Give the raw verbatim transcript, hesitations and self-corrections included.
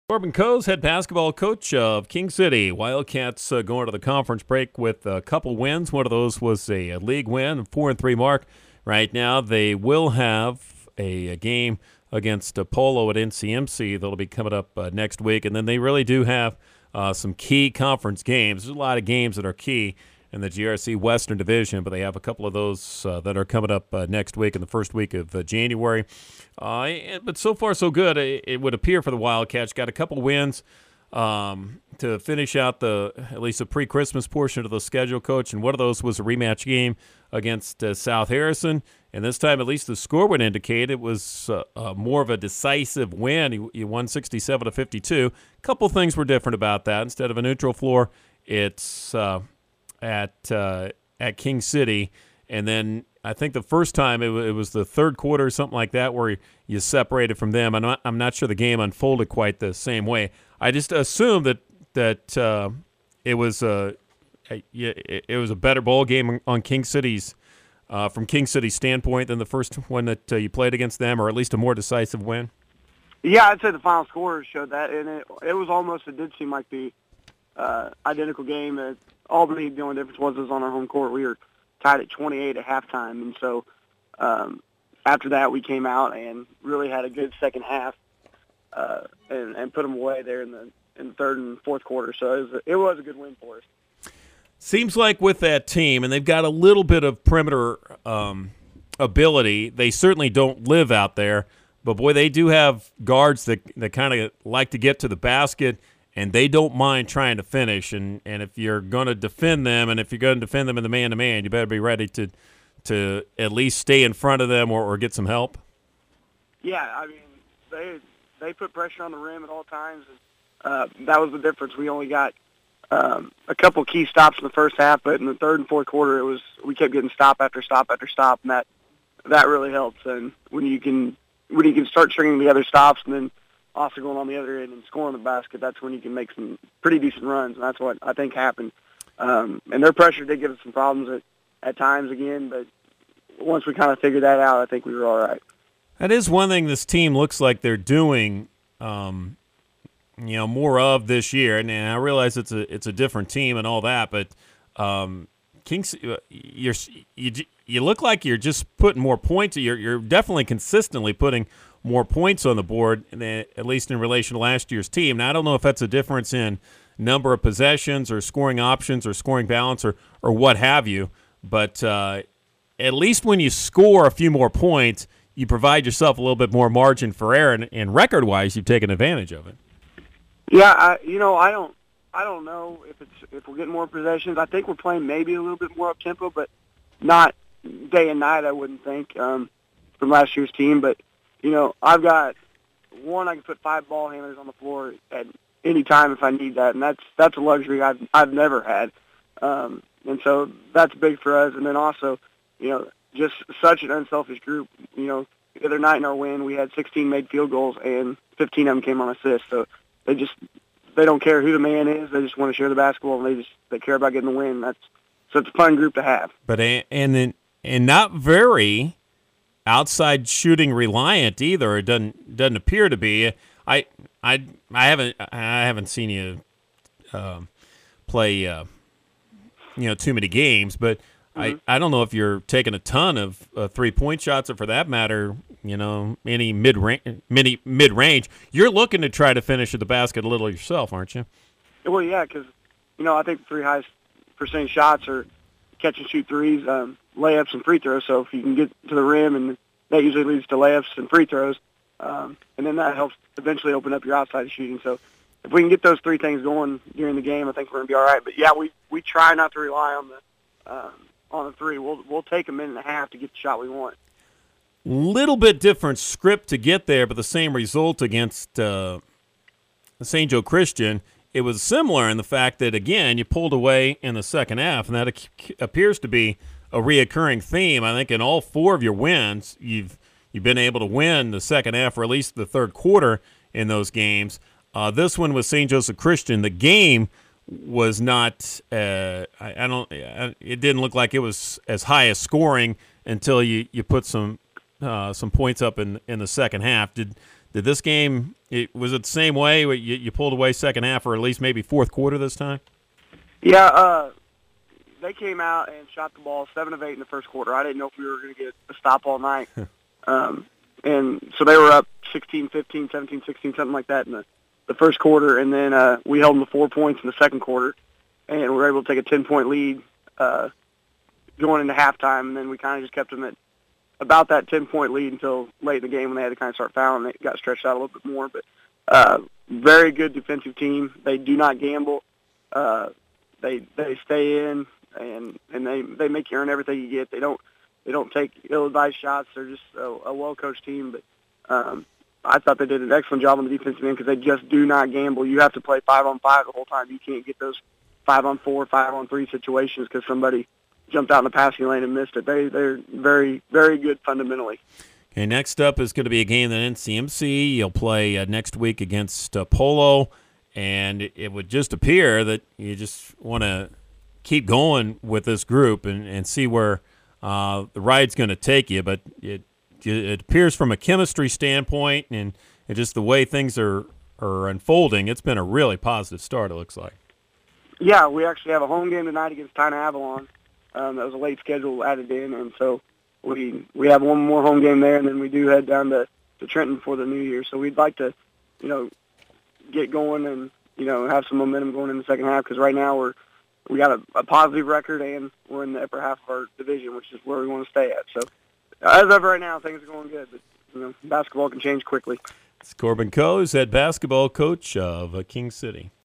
Corbin Coes, head basketball coach of King City. Wildcats uh, going to the conference break with a couple wins. One of those was a, a league win, four and three mark. Right now, they will have a, a game against uh, Polo at N C M C that'll be coming up uh, next week, and then they really do have uh, some key conference games. There's a lot of games that are key in the G R C Western Division, but they have a couple of those uh, that are coming up uh, next week in the first week of uh, January. Uh, but so far, so good. It, it would appear for the Wildcats. Got a couple wins um, to finish out the at least the pre-Christmas portion of the schedule, Coach. And one of those was a rematch game against uh, South Harrison. And this time, at least the score would indicate it was uh, uh, more of a decisive win. You, you won sixty-seven to fifty-two. A couple things were different about that. Instead of a neutral floor, it's uh, at uh, at King City, and then I think the first time it, w- it was the third quarter or something like that where you separated from them. I'm not, I'm not sure the game unfolded quite the same way. I just assumed that that uh, it was a, a it was a better ball game on King City's uh, from King City's standpoint than the first one that uh, you played against them, or at least a more decisive win. Yeah, I'd say the final score showed that, and it it was almost it did seem like the uh, identical game. Uh, Albany, the only difference was it was on our home court. We were tied at twenty-eight at halftime, and so um, after that we came out and really had a good second half uh, and, and put them away there in the in the third and fourth quarter. So it was a, it was a good win for us. Seems like with that team, and they've got a little bit of perimeter um, ability. They certainly don't live out there, but boy, they do have guards that that kind of like to get to the basket. And they don't mind trying to finish. And, and if you're going to defend them, and if you're going to defend them in the man-to-man, you better be ready to to at least stay in front of them or, or get some help. Yeah, I mean, they they put pressure on the rim at all times. And, uh, that was the difference. We only got um, a couple key stops in the first half, but in the third and fourth quarter, it was we kept getting stop after stop after stop, and that that really helps. And when you can when you can start stringing together stops and then also going on the other end and scoring the basket, that's when you can make some pretty decent runs, and that's what I think happened. Um, and their pressure did give us some problems at, at times again, but once we kind of figured that out, I think we were all right. That is one thing this team looks like they're doing, um, you know, more of this year. And, and I realize it's a it's a different team and all that, but um, Kings, you're you you look like you're just putting more points. You're you're definitely consistently putting more points on the board, at least in relation to last year's team. Now, I don't know if that's a difference in number of possessions or scoring options or scoring balance or, or what have you, but uh, at least when you score a few more points, you provide yourself a little bit more margin for error, and, and record-wise, you've taken advantage of it. Yeah, I, you know, I don't I don't know if it's if we're getting more possessions. I think we're playing maybe a little bit more up-tempo, but not day and night, I wouldn't think, um, from last year's team, but you know, I've got one. I can put five ball handlers on the floor at any time if I need that, and that's that's a luxury I've I've never had, um, and so that's big for us. And then also, you know, just such an unselfish group. You know, the other night in our win, we had sixteen made field goals, and fifteen of them came on assists. So they just they don't care who the man is. They just want to share the basketball, and they just they care about getting the win. That's so it's a fun group to have. But and then and not very outside shooting reliant either. It doesn't doesn't appear to be. I I I haven't I haven't seen you uh, play uh, you know too many games, but mm-hmm. I, I don't know if you're taking a ton of uh, three point shots, or for that matter, you know any mid range many mid range. You're looking to try to finish at the basket a little yourself, aren't you? Well, yeah, because you know I think the three highest percentage shots are catch and shoot threes, um, layups, and free throws. So if you can get to the rim, and that usually leads to layups and free throws, um, and then that helps eventually open up your outside shooting. So if we can get those three things going during the game, I think we're going to be all right. But, yeah, we, we try not to rely on the um, on the three. We'll, we'll take a minute and a half to get the shot we want. Little bit different script to get there, but the same result against uh, Saint Joe Christian. It was similar in the fact that, again, you pulled away in the second half, and that appears to be a reoccurring theme. I think in all four of your wins, you've you've been able to win the second half, or at least the third quarter in those games. Uh, this one was Saint Joseph Christian. The game was not uh, – I, I don't. It didn't look like it was as high as scoring until you, you put some uh, some points up in, in the second half. Did Did this game, it, was it the same way? You, you pulled away second half or at least maybe fourth quarter this time? Yeah, uh, they came out and shot the ball seven of eight in the first quarter. I didn't know if we were going to get a stop all night. um, and so they were up sixteen fifteen, seventeen sixteen, something like that in the, the first quarter. And then uh, we held them to four points in the second quarter, and we were able to take a ten-point lead uh, going into halftime. And then we kind of just kept them at about that ten-point lead until late in the game when they had to kind of start fouling. It got stretched out a little bit more. But uh, very good defensive team. They do not gamble. Uh, they they stay in, and, and they, they make you earn everything you get. They don't they don't take ill-advised shots. They're just a, a well-coached team. But um, I thought they did an excellent job on the defensive end because they just do not gamble. You have to play five-on-five the whole time. You can't get those five-on-four, five-on-three situations because somebody – jumped out in the passing lane and missed it. They, they're very, very good fundamentally. Okay, next up is going to be a game at N C M C. You'll play uh, next week against uh, Polo, and it, it would just appear that you just want to keep going with this group and, and see where uh, the ride's going to take you. But it it appears from a chemistry standpoint and, and just the way things are, are unfolding, it's been a really positive start, it looks like. Yeah, we actually have a home game tonight against Tyne Avalon. Um, that was a late schedule added in, and so we we have one more home game there, and then we do head down to, to Trenton for the New Year. So we'd like to, you know, get going and, you know, have some momentum going in the second half because right now we're we got a, a positive record and we're in the upper half of our division, which is where we want to stay at. So as of right now, things are going good, but, you know, basketball can change quickly. It's Corbin Coase, head basketball coach of uh, King City.